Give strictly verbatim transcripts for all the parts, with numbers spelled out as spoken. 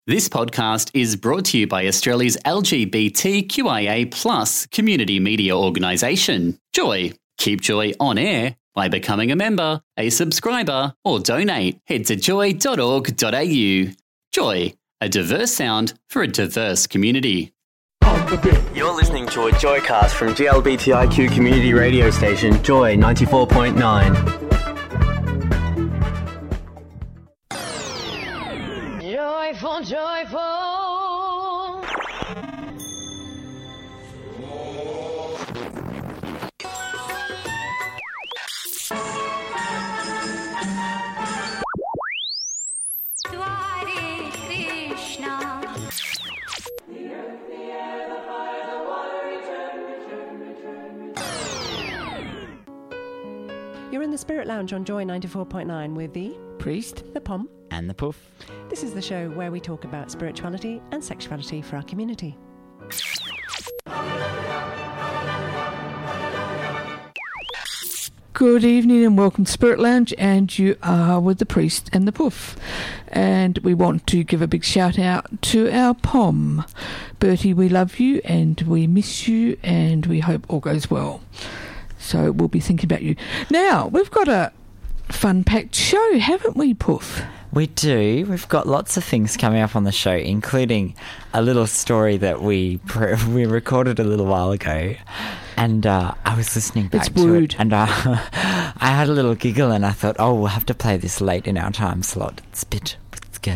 This podcast is brought to you by Australia's L G B T Q I A plus community media organisation, Joy. Keep Joy on air by becoming a member, a subscriber, or donate. Head to joy dot org dot a u. Joy, a diverse sound for a diverse community. You're listening to a Joycast from G L B T I Q community radio station, Joy ninety-four point nine. Joyful, joyful. Hare Krishna. You're in the Spirit Lounge on Joy ninety-four point nine with the Priest the Pom. and the Puff. This is the show where we talk about spirituality and sexuality for our community. Good evening and welcome to Spirit Lounge, and you are with the Priest and the Puff. And we want to give a big shout out to our Pom. Bertie, we love you and we miss you and we hope all goes well. So we'll be thinking about you. Now, we've got a fun-packed show, haven't we, Puff? We do. We've got lots of things coming up on the show, including a little story that we pre- we recorded a little while ago. And uh, I was listening back It's to wooed. it, and uh, I had a little giggle, and I thought, oh, we'll have to play this late in our time slot. It's a bit, let's go.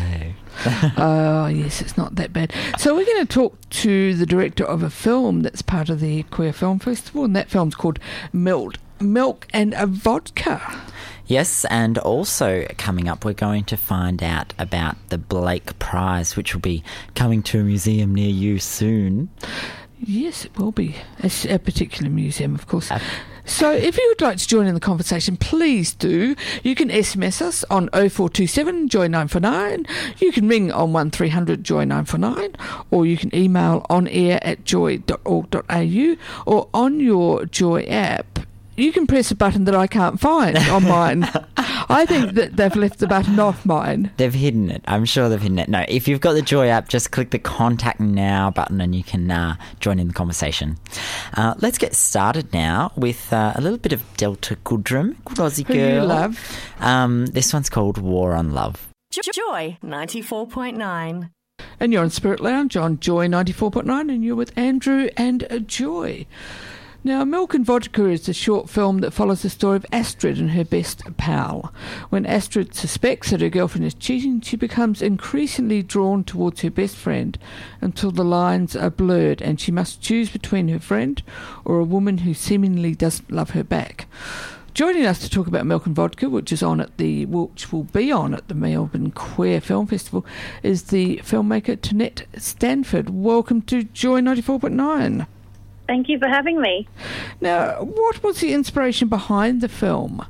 Oh, yes, it's not that bad. So we're going to talk to the director of a film that's part of the Queer Film Festival, and that film's called Milk, Milk and a Vodka. Yes, and also coming up, we're going to find out about the Blake Prize, which will be coming to a museum near you soon. Yes, it will be. It's a particular museum, of course. Uh, so if you would like to join in the conversation, please do. You can S M S us on oh four two seven, joy nine four nine. You can ring on one three hundred, joy nine four nine. Or you can email on air at joy dot org dot a u. Or on your Joy app, you can press a button that I can't find on mine. I think that they've left the button off mine. They've hidden it. I'm sure they've hidden it. No, if you've got the Joy app, just click the Contact Now button and you can uh, join in the conversation. Uh, let's get started now with uh, a little bit of Delta Goodrum. Good Aussie Who girl. you love. Um, this one's called War on Love. Joy ninety-four point nine. And you're on Spirit Lounge on Joy ninety-four point nine, and you're with Andrew and uh, Joy. Now, Milk and Vodka is a short film that follows the story of Astrid and her best pal. When Astrid suspects that her girlfriend is cheating, she becomes increasingly drawn towards her best friend until the lines are blurred and she must choose between her friend or a woman who seemingly doesn't love her back. Joining us to talk about Milk and Vodka, which is on at the which will be on at the Melbourne Queer Film Festival, is the filmmaker Tonette Stanford. Welcome to Joy ninety-four point nine. Thank you for having me. Now, what was the inspiration behind the film?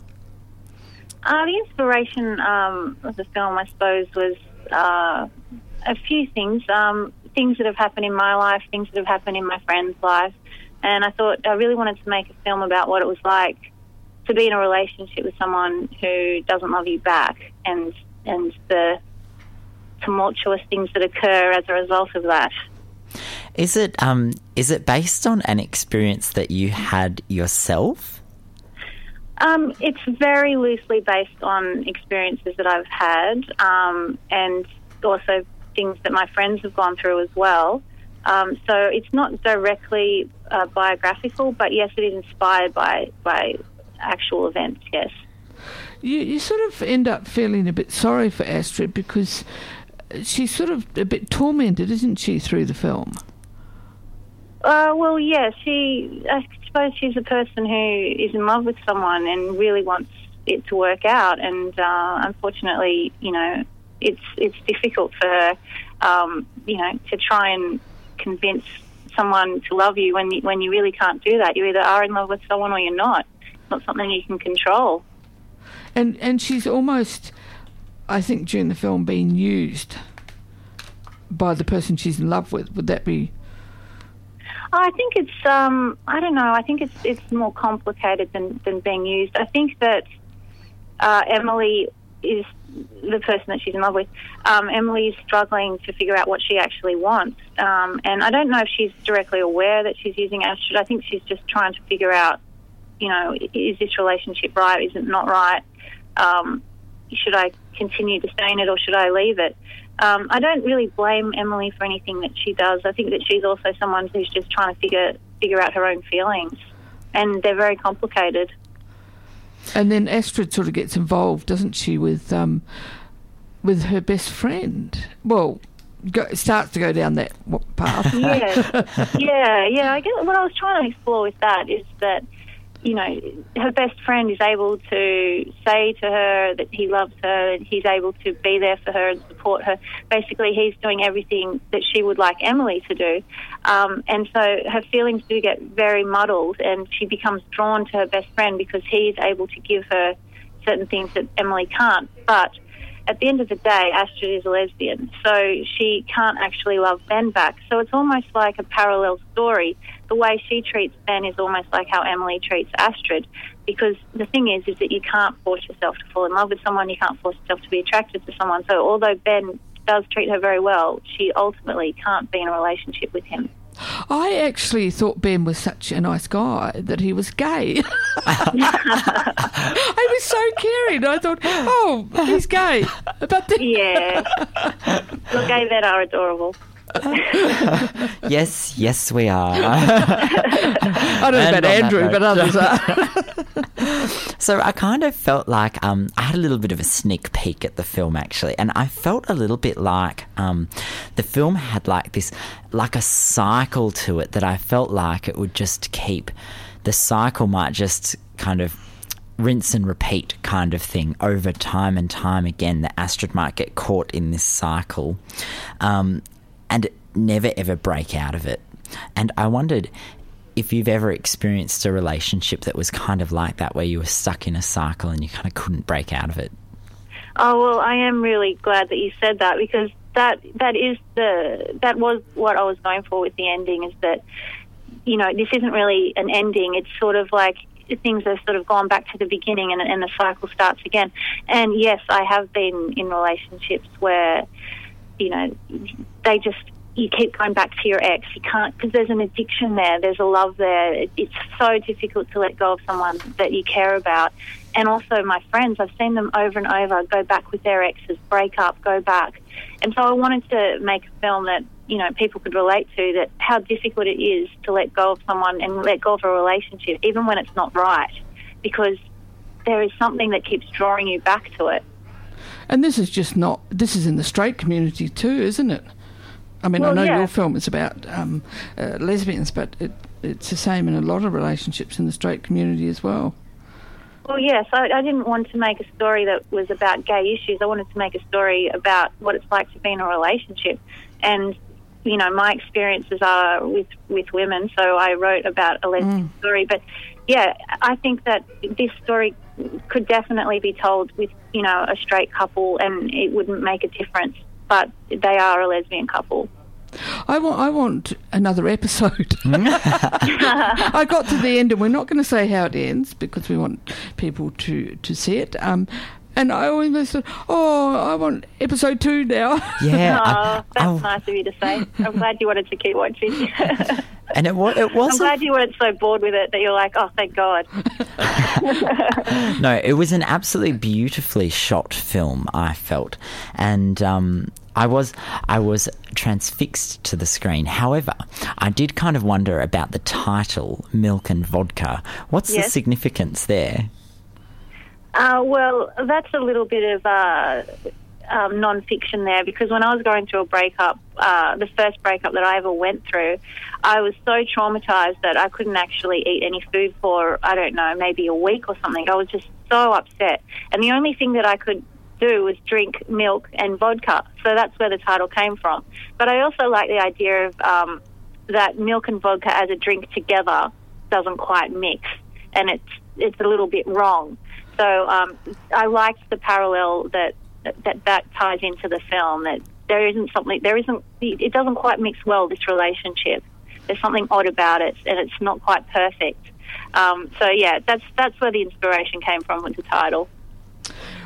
Uh, the inspiration um, of the film, I suppose, was uh, a few things. Um, things that have happened in my life, things that have happened in my friend's life. And I thought I really wanted to make a film about what it was like to be in a relationship with someone who doesn't love you back and, and the tumultuous things that occur as a result of that. Is it um is it based on an experience that you had yourself? Um, it's very loosely based on experiences that I've had, um, and also things that my friends have gone through as well. Um, so it's not directly uh, biographical, but yes, it is inspired by by actual events. Yes. You you sort of end up feeling a bit sorry for Astrid because she's sort of a bit tormented, isn't she, through the film? Uh, well, yeah, she, I suppose she's a person who is in love with someone and really wants it to work out. And uh, unfortunately, you know, it's it's difficult for her, um, you know, to try and convince someone to love you when you, when you really can't do that. You either are in love with someone or you're not. It's not something you can control. And and she's almost, I think, during the film being used by the person she's in love with. Would that be... I think it's, um, I don't know, I think it's it's more complicated than, than being used. I think that uh, Emily is the person that she's in love with, um, Emily's struggling to figure out what she actually wants. Um, and I don't know if she's directly aware that she's using Astrid. I think she's just trying to figure out, you know, is this relationship right? Is it not right? Um, should I continue to stay in it or should I leave it? Um, I don't really blame Emily for anything that she does. I think that she's also someone who's just trying to figure figure out her own feelings, and they're very complicated. And then Astrid sort of gets involved, doesn't she, with um, with her best friend? Well, go, starts to go down that path. Yeah, yeah, yeah. I guess what I was trying to explore with that is that, you know, her best friend is able to say to her that he loves her and he's able to be there for her and support her. Basically, he's doing everything that she would like Emily to do. Um, and so her feelings do get very muddled, and she becomes drawn to her best friend because he's able to give her certain things that Emily can't. But at the end of the day, Astrid is a lesbian, so she can't actually love Ben back. So it's almost like a parallel story. The way she treats Ben is almost like how Emily treats Astrid, because the thing is, is that you can't force yourself to fall in love with someone, you can't force yourself to be attracted to someone. So although Ben does treat her very well, she ultimately can't be in a relationship with him. I actually thought Ben was such a nice guy that he was gay. I was so caring. I thought, oh, he's gay. But then... Yeah. Look, gay men are adorable. Yes, yes, we are. I don't know And about on Andrew, that but note- others are. So I kind of felt like um, I had a little bit of a sneak peek at the film, actually, and I felt a little bit like um, the film had like this, like a cycle to it that I felt like it would just keep, the cycle might just kind of rinse and repeat kind of thing over time and time again, that Astrid might get caught in this cycle um, and never ever break out of it. And I wondered if you've ever experienced a relationship that was kind of like that, where you were stuck in a cycle and you kind of couldn't break out of it. Oh, well, I am really glad that you said that, because that that is the that was what I was going for with the ending, is that, you know, this isn't really an ending. It's sort of like things have sort of gone back to the beginning and, and the cycle starts again. And yes, I have been in relationships where, you know, they just, you keep going back to your ex. You can't, because there's an addiction there. There's a love there. It, it's so difficult to let go of someone that you care about. And also my friends, I've seen them over and over go back with their exes, break up, go back. And so I wanted to make a film that, you know, people could relate to, that how difficult it is to let go of someone and let go of a relationship, even when it's not right, because there is something that keeps drawing you back to it. And this is just not, this is in the straight community too, isn't it? I mean, Well, I know yeah. your film is about um, uh, lesbians, but it, it's the same in a lot of relationships in the straight community as well. Well, yes, I, I didn't want to make a story that was about gay issues. I wanted to make a story about what it's like to be in a relationship. And, you know, my experiences are with, with women, so I wrote about a lesbian Mm. story. But, yeah, I think that this story could definitely be told with, you know, a straight couple, and it wouldn't make a difference. But they are a lesbian couple. I want, I want another episode. I got to the end, and we're not going to say how it ends because we want people to, to see it. Um, and I always said, "Oh, I want episode two now." Yeah, Oh, I- that's I- nice of you to say. I'm glad you wanted to keep watching. and it was it I'm wasn't. glad you weren't so bored with it that you're like, oh, thank God. No, it was an absolutely beautifully shot film, I felt, and um, I was I was transfixed to the screen. However, I did kind of wonder about the title, Milk and Vodka. What's the Yes. significance there? Uh, well, that's a little bit of uh, um, non-fiction there, because when I was going through a breakup, uh, the first breakup that I ever went through, I was so traumatised that I couldn't actually eat any food for, I don't know, maybe a week or something. I was just so upset. And the only thing that I could do was drink milk and vodka. So that's where the title came from. But I also like the idea of um, that milk and vodka as a drink together doesn't quite mix, and it's it's a little bit wrong. So um, I liked the parallel that, that that ties into the film, that there isn't something, there isn't, it doesn't quite mix well, this relationship. There's something odd about it, and it's not quite perfect. Um, so yeah, that's that's where the inspiration came from with the title.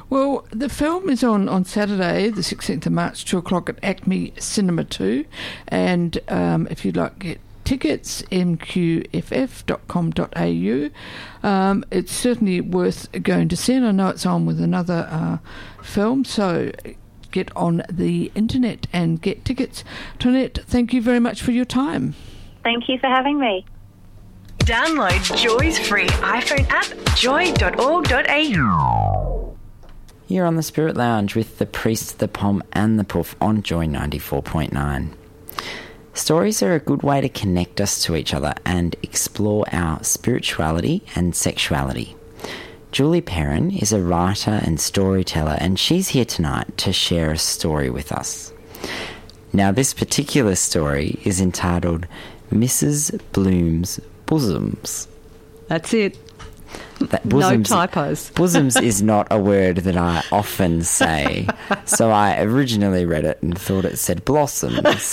Well, the film is on, on Saturday, the sixteenth of March, two o'clock at Acme Cinema two. And um, if you'd like to get tickets, m q f f dot com dot a u. Um, it's certainly worth going to see, and I know it's on with another uh, film, so get on the internet and get tickets. Tonette, thank you very much for your time. Thank you for having me. Download Joy's free iPhone app, joy dot org dot a u. You're on the Spirit Lounge with the Priest, the Pom and the Poof on Joy ninety-four point nine. Stories are a good way to connect us to each other and explore our spirituality and sexuality. Julie Perrin is a writer and storyteller, and she's here tonight to share a story with us. Now, this particular story is entitled Missus Bloom's Bosoms. That's it. That bosoms, no typos. Bosoms is not a word that I often say, so I originally read it and thought it said blossoms.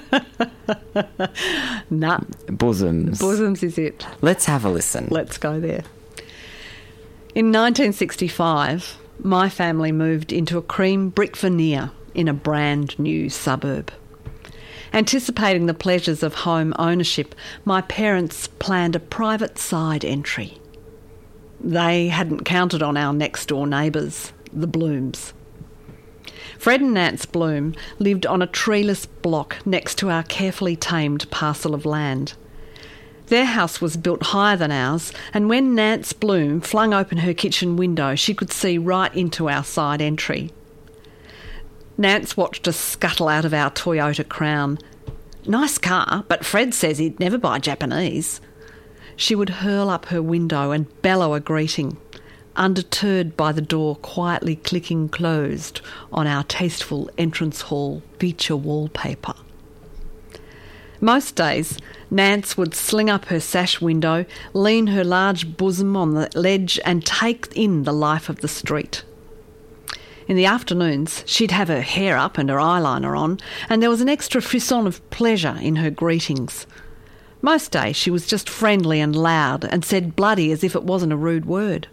Nah. Bosoms. Bosoms is it. Let's have a listen. Let's go there. In nineteen sixty-five, my family moved into a cream brick veneer in a brand new suburb. Anticipating the pleasures of home ownership, my parents planned a private side entry. They hadn't counted on our next-door neighbours, the Blooms. Fred and Nance Bloom lived on a treeless block next to our carefully tamed parcel of land. Their house was built higher than ours, and when Nance Bloom flung open her kitchen window, she could see right into our side entry. Nance watched us scuttle out of our Toyota Crown. Nice car, but Fred says he'd never buy Japanese. She would hurl up her window and bellow a greeting, undeterred by the door quietly clicking closed on our tasteful entrance hall feature wallpaper. Most days, Nance would sling up her sash window, lean her large bosom on the ledge and take in the life of the street. In the afternoons, she'd have her hair up and her eyeliner on, and there was an extra frisson of pleasure in her greetings. Most days she was just friendly and loud and said bloody as if it wasn't a rude word.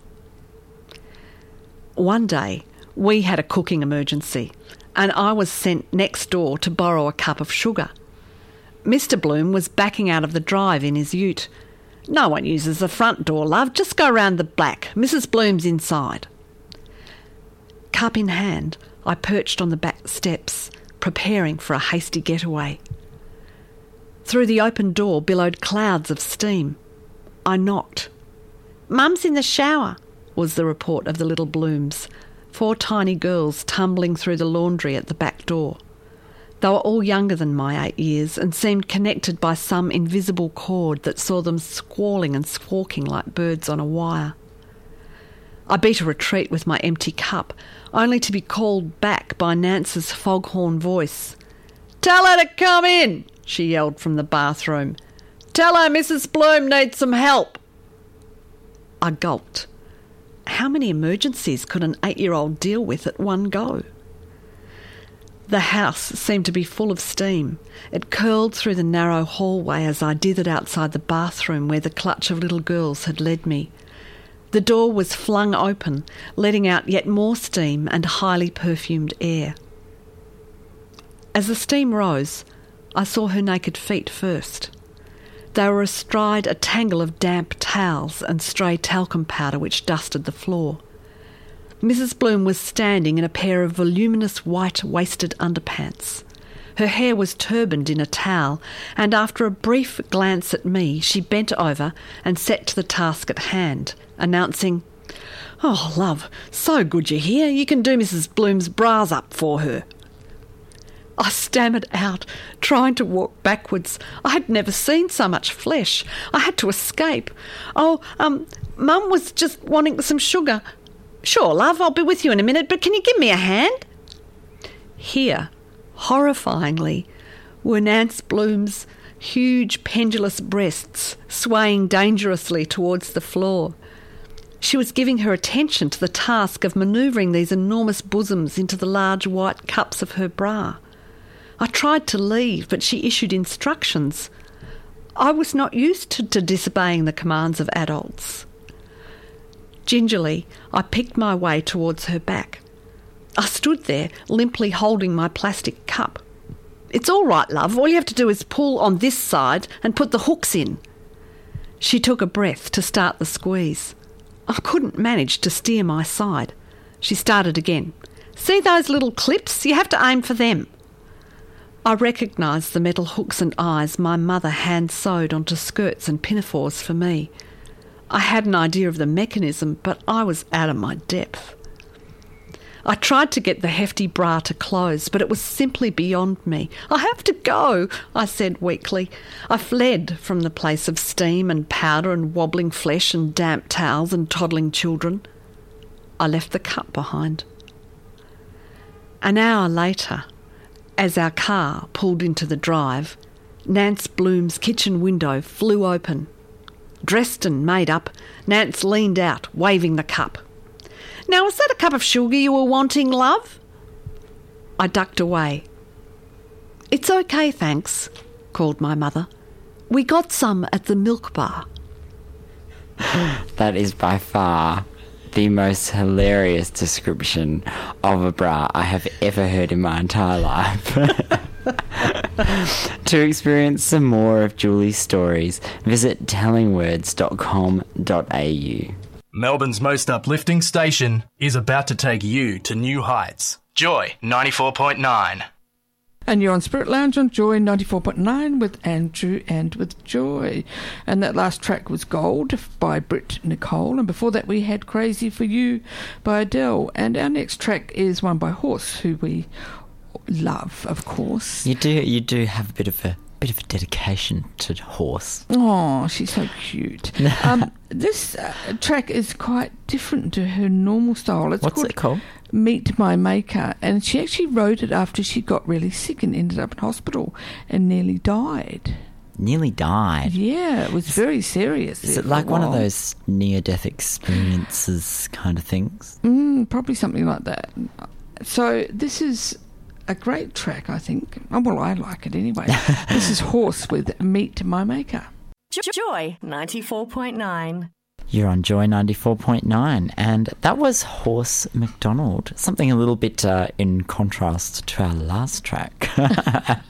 One day, we had a cooking emergency, and I was sent next door to borrow a cup of sugar. Mister Bloom was backing out of the drive in his ute. No one uses the front door, love. Just go round the back. Missus Bloom's inside. Cup in hand, I perched on the back steps, preparing for a hasty getaway. Through the open door billowed clouds of steam. I knocked. "Mum's in the shower," was the report of the little Blooms, four tiny girls tumbling through the laundry at the back door. They were all younger than my eight years and seemed connected by some invisible cord that saw them squalling and squawking like birds on a wire. I beat a retreat with my empty cup, only to be called back by Nance's foghorn voice. "Tell her to come in," she yelled from the bathroom. "Tell her Missus Bloom needs some help." I gulped. How many emergencies could an eight-year-old deal with at one go? The house seemed to be full of steam. It curled through the narrow hallway as I dithered outside the bathroom where the clutch of little girls had led me. The door was flung open, letting out yet more steam and highly perfumed air. As the steam rose, I saw her naked feet first. They were astride a tangle of damp towels and stray talcum powder which dusted the floor. Missus Bloom was standing in a pair of voluminous white waisted underpants. Her hair was turbaned in a towel, and after a brief glance at me, she bent over and set to the task at hand, announcing, "Oh, love, so good you're here. You can do Missus Bloom's bras up for her." I stammered out, trying to walk backwards. I had never seen so much flesh. I had to escape. "Oh, um, Mum was just wanting some sugar." "Sure, love, I'll be with you in a minute, but can you give me a hand?" Here, horrifyingly, were Nance Bloom's huge pendulous breasts swaying dangerously towards the floor. She was giving her attention to the task of manoeuvring these enormous bosoms into the large white cups of her bra. I tried to leave, but she issued instructions. I was not used to, to disobeying the commands of adults. Gingerly, I picked my way towards her back. I stood there, limply holding my plastic cup. "It's all right, love. All you have to do is pull on this side and put the hooks in." She took a breath to start the squeeze. I couldn't manage to steer my side. She started again. "See those little clips? You have to aim for them." I recognised the metal hooks and eyes my mother hand-sewed onto skirts and pinafores for me. I had an idea of the mechanism, but I was out of my depth. I tried to get the hefty bra to close, but it was simply beyond me. "I have to go," I said weakly. I fled from the place of steam and powder and wobbling flesh and damp towels and toddling children. I left the cup behind. An hour later, as our car pulled into the drive, Nance Bloom's kitchen window flew open. Dressed and made up, Nance leaned out, waving the cup. "Now, is that a cup of sugar you were wanting, love?" I ducked away. "It's okay, thanks," called my mother. "We got some at the milk bar." That is by far the most hilarious description of a bra I have ever heard in my entire life. To experience some more of Julie's stories, visit telling words dot com dot a u. Melbourne's most uplifting station is about to take you to new heights. Joy ninety-four point nine. And you're on Spirit Lounge on Joy ninety-four point nine with Andrew and with Joy. And that last track was Gold by Britt Nicole. And before that we had Crazy for You by Adele. And our next track is one by Horse, who we love, of course. You do you do have a bit of a bit of a dedication to Horse. Oh, she's so cute. um, this uh, track is quite different to her normal style. It's What's called it called? Meet My Maker, and she actually wrote it after she got really sick and ended up in hospital and nearly died. Nearly died? Yeah, it was very serious. Is it like one of those near-death experiences kind of things? Mm, probably something like that. So this is a great track, I think. Oh, well, I like it anyway. This is Horse with Meet My Maker. Joy ninety-four point nine. You're on Joy ninety-four point nine, and that was Horse McDonald, something a little bit uh, in contrast to our last track. A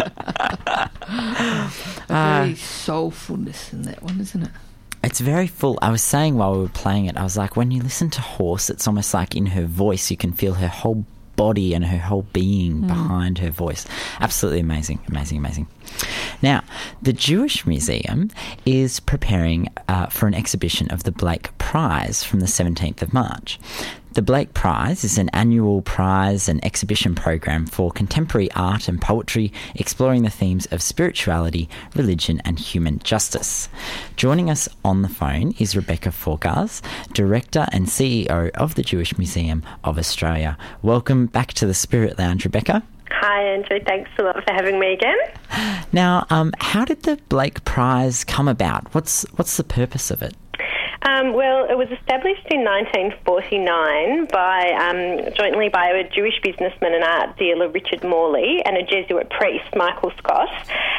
very uh, soulfulness in that one, isn't it? It's very full. I was saying while we were playing it, I was like, when you listen to Horse, it's almost like in her voice you can feel her whole body and her whole being mm. behind her voice. Absolutely amazing, amazing, amazing. Now, the Jewish Museum is preparing uh, for an exhibition of the Blake Prize from the seventeenth of March. The Blake Prize is an annual prize and exhibition program for contemporary art and poetry exploring the themes of spirituality, religion and human justice. Joining us on the phone is Rebecca Forgars, Director and C E O of the Jewish Museum of Australia. Welcome back to the Spirit Lounge, Rebecca. Hi, Andrew. Thanks a lot for having me again. Now, um, how did the Blake Prize come about? What's what's the purpose of it? Um, well, it was established in nineteen forty-nine by um, jointly by a Jewish businessman and art dealer, Richard Morley, and a Jesuit priest, Michael Scott.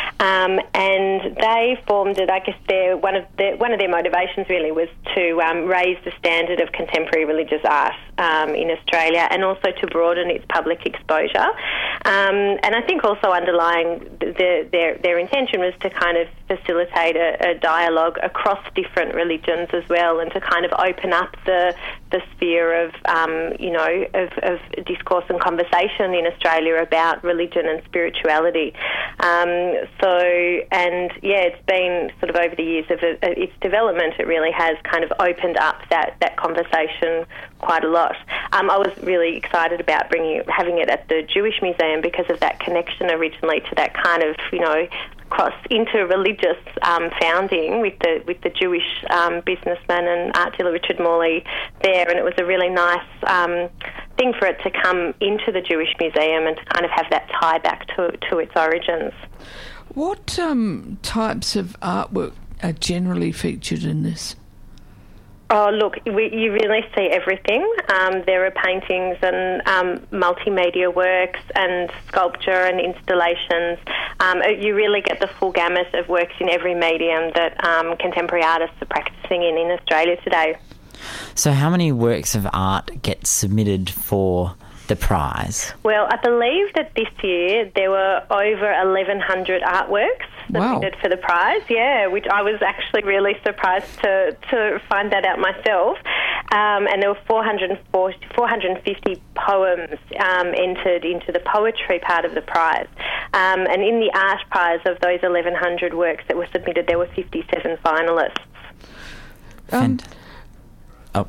Um, and they formed it. I guess their one of their one of their motivations really was to um, raise the standard of contemporary religious art um, in Australia, and also to broaden its public exposure. Um, and I think also underlying the, their their intention was to kind of facilitate a, a dialogue across different religions as well, and to kind of open up the the sphere of um, you know of, of discourse and conversation in Australia about religion and spirituality. Um, so and yeah, it's been sort of over the years of uh, its development, it really has kind of opened up that that conversation quite a lot. Um, I was really excited about bringing it, having it at the Jewish Museum because of that connection originally to that kind of you know. cross inter-religious um, founding with the with the Jewish um, businessman and art dealer Richard Morley there, and it was a really nice um, thing for it to come into the Jewish Museum and to kind of have that tie back to to its origins. What um, types of artwork are generally featured in this? Oh, look, we, you really see everything. Um, there are paintings and um, multimedia works and sculpture and installations. Um, you really get the full gamut of works in every medium that um, contemporary artists are practising in in Australia today. So how many works of art get submitted for the prize? Well, I believe that this year there were over eleven hundred artworks submitted Wow. for the prize, yeah, which I was actually really surprised to, to find that out myself. Um, and there were four hundred forty, four hundred fifty poems um, entered into the poetry part of the prize. Um, and in the art prize of those eleven hundred works that were submitted, there were fifty-seven finalists. Um, Oh.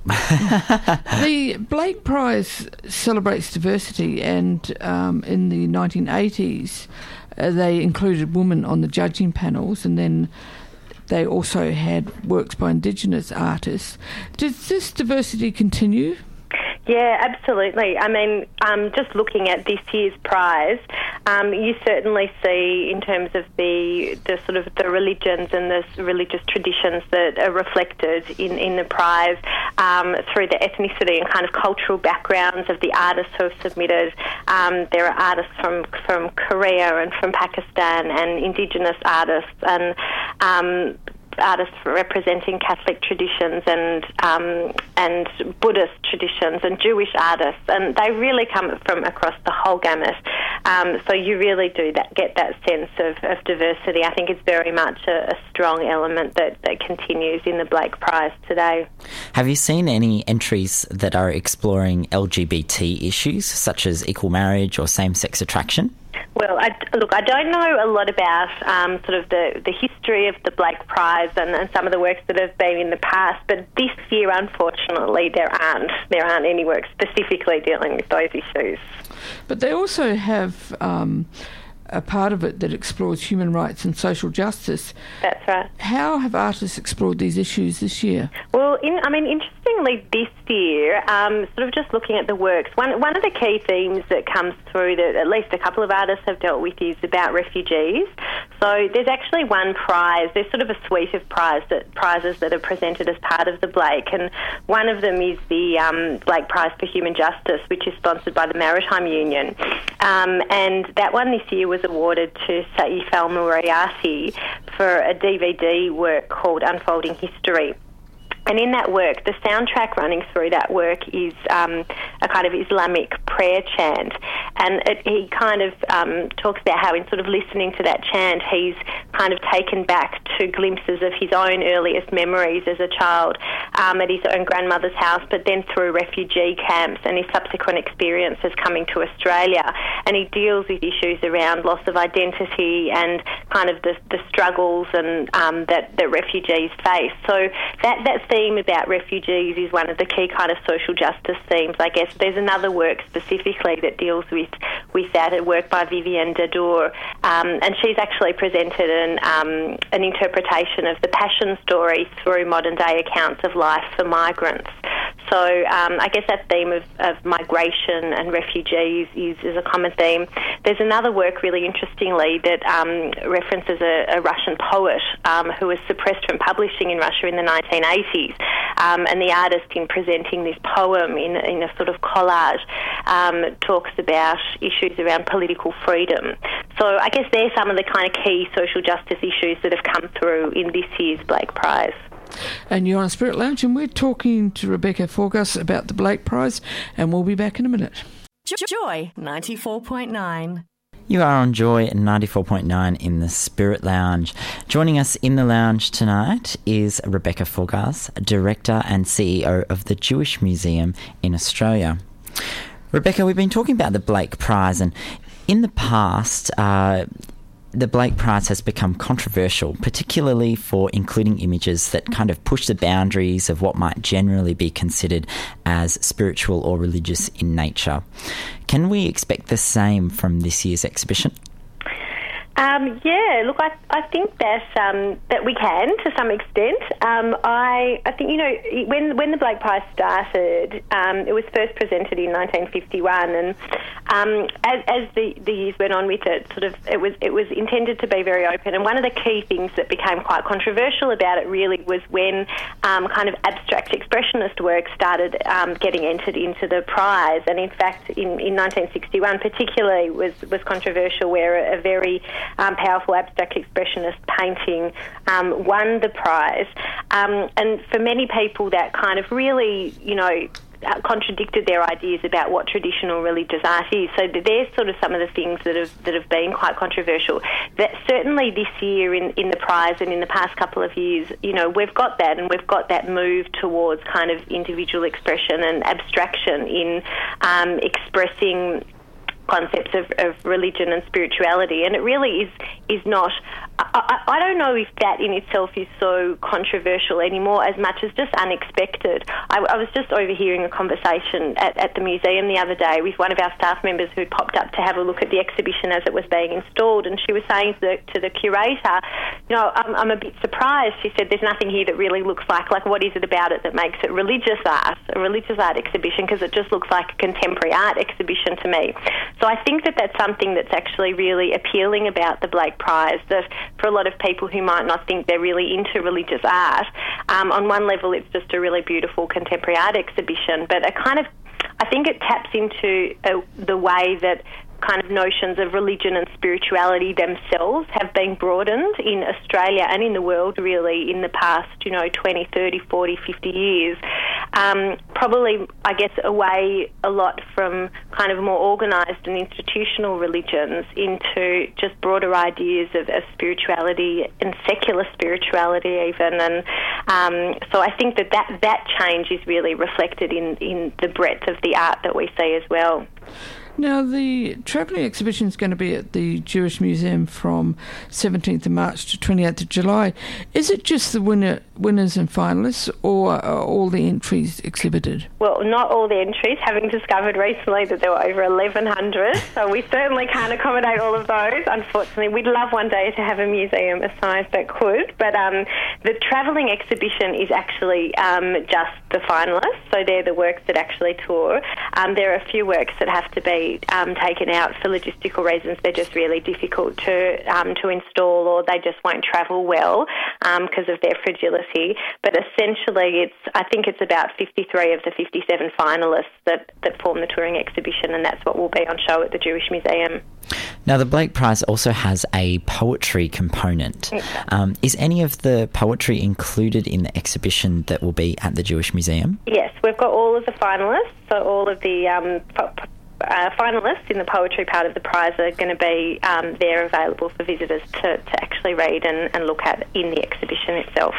The Blake Prize celebrates diversity, and um, in the nineteen eighties uh, they included women on the judging panels, and then they also had works by Indigenous artists. Does this diversity continue? Yeah, absolutely. I mean, um, just looking at this year's prize, um, you certainly see in terms of the the sort of the religions and the religious traditions that are reflected in, in the prize um, through the ethnicity and kind of cultural backgrounds of the artists who have submitted. Um, there are artists from, from Korea and from Pakistan and Indigenous artists and um, artists representing Catholic traditions and um, and Buddhist traditions and Jewish artists, and they really come from across the whole gamut. Um, so you really do that, get that sense of, of diversity. I think it's very much a, a strong element that, that continues in the Blake Prize today. Have you seen any entries that are exploring L G B T issues, such as equal marriage or same-sex attraction? Well, I, look, I don't know a lot about um, sort of the, the history of the Blake Prize and, and some of the works that have been in the past, but this year, unfortunately, there aren't. There aren't any works specifically dealing with those issues. But they also have um, a part of it that explores human rights and social justice. That's right. How have artists explored these issues this year? Well, in, I mean, interestingly, this year, um, sort of just looking at the works, one one of the key themes that comes through that at least a couple of artists have dealt with is about refugees. So there's actually one prize. There's sort of a suite of prize that, prizes that are presented as part of the Blake, and one of them is the um, Blake Prize for Human Justice, which is sponsored by the Maritime Union. Um, and that one this year was awarded to Saif al-Moriarty for a D V D work called Unfolding History. And in that work, the soundtrack running through that work is um, a kind of Islamic prayer chant. And it, he kind of um, talks about how in sort of listening to that chant, he's kind of taken back to glimpses of his own earliest memories as a child um, at his own grandmother's house, but then through refugee camps and his subsequent experiences coming to Australia. And he deals with issues around loss of identity and kind of the, the struggles and um, that, that refugees face. So that, that theme about refugees is one of the key kind of social justice themes, I guess. There's another work specifically that deals with, with that, a work by Vivienne Dadour, um, and she's actually presented an, um, an interpretation of the Passion story through modern-day accounts of life for migrants. So um, I guess that theme of, of migration and refugees is, is a common theme. There's another work, really interestingly, that um, references a, a Russian poet um, who was suppressed from publishing in Russia in the nineteen eighties. Um, and the artist, in presenting this poem in, in a sort of collage, um, talks about issues around political freedom. So I guess they're some of the kind of key social justice issues that have come through in this year's Blake Prize. And you're on Spirit Lounge, and we're talking to Rebecca Forgas about the Blake Prize, and we'll be back in a minute. Joy ninety-four point nine. You are on Joy ninety-four point nine in the Spirit Lounge. Joining us in the lounge tonight is Rebecca Forgas, Director and C E O of the Jewish Museum in Australia. Rebecca, we've been talking about the Blake Prize, and in the past, uh, the Blake Prize has become controversial, particularly for including images that kind of push the boundaries of what might generally be considered as spiritual or religious in nature. Can we expect the same from this year's exhibition? Um, yeah, look, I, I think that um, that we can to some extent. Um, I I think, you know, when when the Blake Prize started, um, it was first presented in nineteen fifty-one, and um, as, as the, the years went on with it, sort of it was it was intended to be very open. And one of the key things that became quite controversial about it really was when um, kind of abstract expressionist work started um, getting entered into the prize. And in fact, in, in nineteen sixty-one, particularly was was controversial, where a, a very um, powerful abstract expressionist painting um, won the prize. Um, and for many people, that kind of really, you know, Uh, contradicted their ideas about what traditional religious art is. So there's sort of some of the things that have that have been quite controversial. That certainly this year in, in the prize and in the past couple of years, you know, we've got that, and we've got that move towards kind of individual expression and abstraction in um, expressing concepts of, of religion and spirituality, and it really is is not. I, I don't know if that in itself is so controversial anymore, as much as just unexpected. I, I was just overhearing a conversation at, at the museum the other day with one of our staff members who popped up to have a look at the exhibition as it was being installed, and she was saying to the, to the curator, you know, I'm, I'm a bit surprised. She said, there's nothing here that really looks like, like what is it about it that makes it religious art, a religious art exhibition, because it just looks like a contemporary art exhibition to me. So I think that that's something that's actually really appealing about the Blake Prize, that for a lot of people who might not think they're really into religious art, um, on one level it's just a really beautiful contemporary art exhibition, but a kind of, I think it taps into uh, the way that kind of notions of religion and spirituality themselves have been broadened in Australia and in the world really in the past, you know, twenty, thirty, forty, fifty years. Um, probably, I guess, away a lot from kind of more organised and institutional religions into just broader ideas of, of spirituality and secular spirituality even. And um, so I think that, that that change is really reflected in, in the breadth of the art that we see as well. Now, the travelling exhibition is going to be at the Jewish Museum from seventeenth of March to twenty-eighth of July. Is it just the winner, winners and finalists, or are all the entries exhibited? Well, not all the entries, having discovered recently that there were over eleven hundred, so we certainly can't accommodate all of those, unfortunately. We'd love one day to have a museum of science that could, but um, the travelling exhibition is actually um, just the finalists, so they're the works that actually tour. Um, there are a few works that have to be Um, taken out for logistical reasons. They're just really difficult to um, to install, or they just won't travel well because um, of their fragility. But essentially, it's I think it's about fifty-three of the fifty-seven finalists that, that form the touring exhibition, and that's what will be on show at the Jewish Museum. Now, the Blake Prize also has a poetry component. Um, is any of the poetry included in the exhibition that will be at the Jewish Museum? Yes, we've got all of the finalists, so all of the um, po- Uh, finalists in the poetry part of the prize are going to be um, there available for visitors to, to actually read and, and look at in the exhibition itself.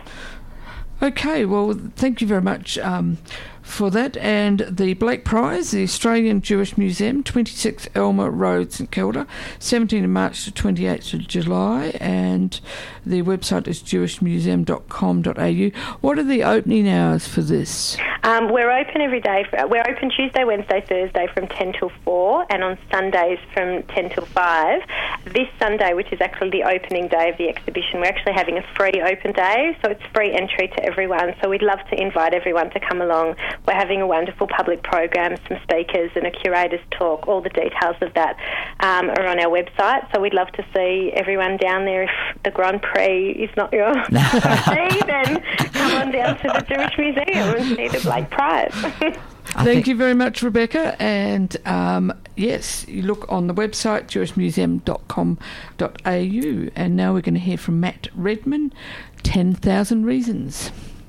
Okay, well, thank you very much um, for that. And the Blake Prize, the Australian Jewish Museum, twenty-six Elmer Road, St Kilda, seventeenth of March to twenty-eighth of July, and the website is jewish museum dot com dot a u. What are the opening hours for this? Um, we're open every day. For, we're open Tuesday, Wednesday, Thursday from ten till four, and on Sundays from ten till five. This Sunday, which is actually the opening day of the exhibition, we're actually having a free open day, so it's free entry to everyone. So we'd love to invite everyone to come along. We're having a wonderful public program, some speakers and a curator's talk. All the details of that um, are on our website, so we'd love to see everyone down there. If the Grand Prix is not your see, then come on down to the Jewish Museum and see the Blake Prize. Thank you very much, Rebecca. And um, yes, you look on the website, jewish museum dot com dot a u. And now we're going to hear from Matt Redman, ten thousand Reasons.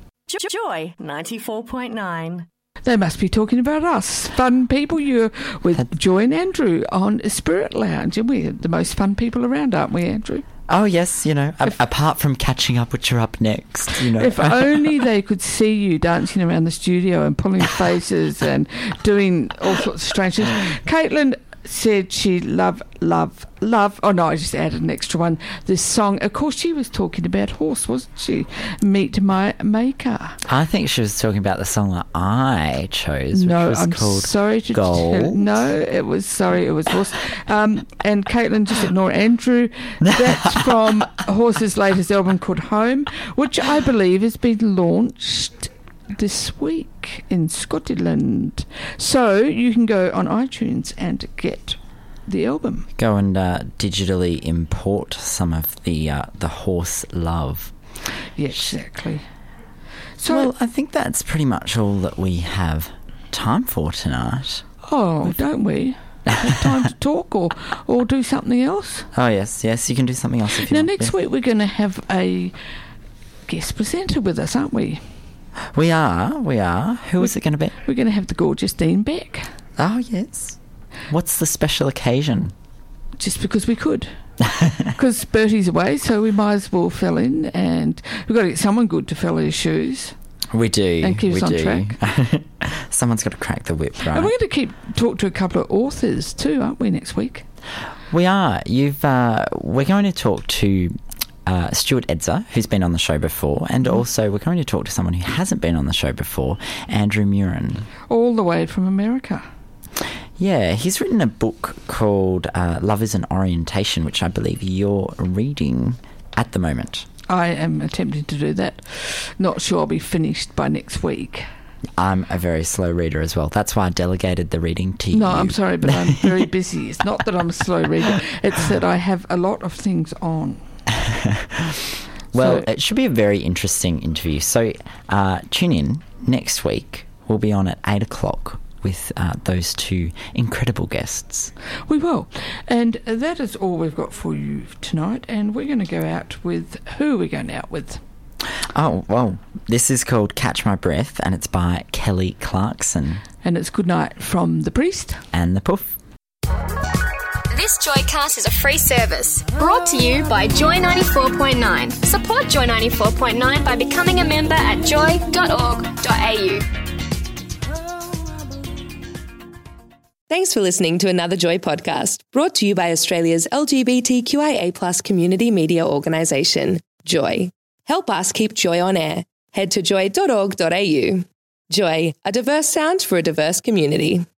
Joy ninety-four point nine. They must be talking about us, fun people. You're with Joy and Andrew on Spirit Lounge, and we're the most fun people around, aren't we, Andrew? Oh, yes, you know, if, apart from catching up with You're Up Next, you know. If only they could see you dancing around the studio and pulling faces and doing all sorts of strange things. Caitlin said she loved, love, love, oh no, I just added an extra one, this song. Of course, she was talking about horse, wasn't she? Meet My Maker. I think she was talking about the song that I chose, which no, was I'm called sorry to Gold. Tell, no, it was, sorry, it was horse. Um, and Caitlin, just ignore Andrew. That's from Horse's latest album called Home, which I believe has been launched this week in Scotland. So you can go on iTunes and get the album. Go and uh, digitally import some of the uh, the horse love. Yeah, exactly. So well, I think that's pretty much all that we have time for tonight. Oh, don't we? Have time to talk or, or do something else. Oh, yes, yes, you can do something else if you Now, want. next yeah. week we're going to have a guest presenter with us, aren't we? We are, we are. Who is it going to be? We're going to have the gorgeous Dean Beck. Oh, yes. What's the special occasion? Just because we could. Because Bertie's away, so we might as well fill in, and we've got to get someone good to fill his shoes. We do. And keep we us on do. track. Someone's got to crack the whip, right? And we're going to keep talk to a couple of authors too, aren't we, next week? We are. You've. Uh, we're going to talk to uh, Stuart Edzer, who's been on the show before, and also we're going to talk to someone who hasn't been on the show before, Andrew Murin. All the way from America. Yeah, he's written a book called uh, Love is an Orientation, which I believe you're reading at the moment. I am attempting to do that. Not sure I'll be finished by next week. I'm a very slow reader as well. That's why I delegated the reading to you. No, I'm sorry, but I'm very busy. It's not that I'm a slow reader. It's that I have a lot of things on. Well, So- it should be a very interesting interview. So uh, tune in next week. We'll be on at eight o'clock with uh, those two incredible guests. We will. And that is all we've got for you tonight. And we're going to go out with... Who are we going out with? Oh, well, this is called Catch My Breath, and it's by Kelly Clarkson. And it's Good Night from the Priest. And the Puff. This Joycast is a free service brought to you by Joy ninety-four point nine. Support Joy ninety-four point nine by becoming a member at joy dot org dot a u. Thanks for listening to another Joy podcast, brought to you by Australia's L G B T Q I A plus community media organisation, Joy. Help us keep Joy on air. Head to joy dot org dot a u. Joy, a diverse sound for a diverse community.